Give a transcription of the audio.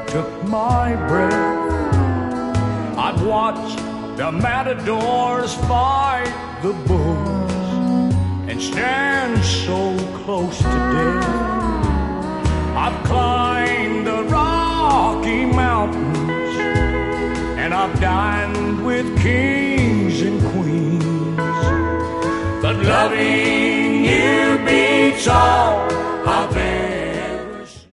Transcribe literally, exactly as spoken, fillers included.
took my breath. I've watched the matadors fight the bulls and stand so close to death. I've climbed the Rocky Mountains and I've dined with kings and queens, but loving you beats all